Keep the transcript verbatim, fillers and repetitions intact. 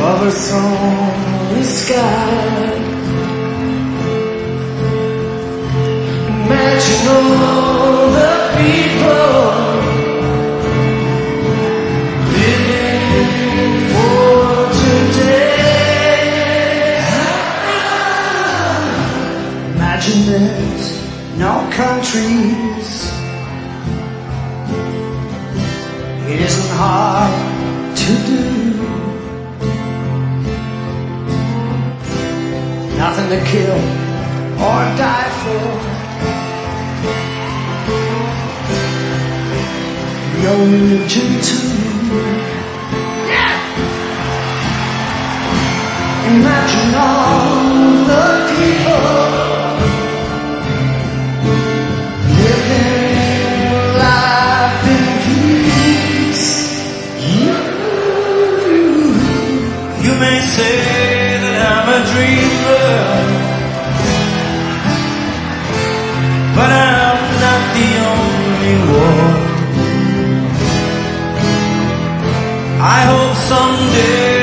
of a thorny sky. Imagine all the people living for today. Imagine there's no countries. It isn't hard to do. Nothing to kill or die for. No religion too. Yeah. Imagine all the people living life in peace. You, you may say that I'm a dreamer, but I'm not the only one. I hope someday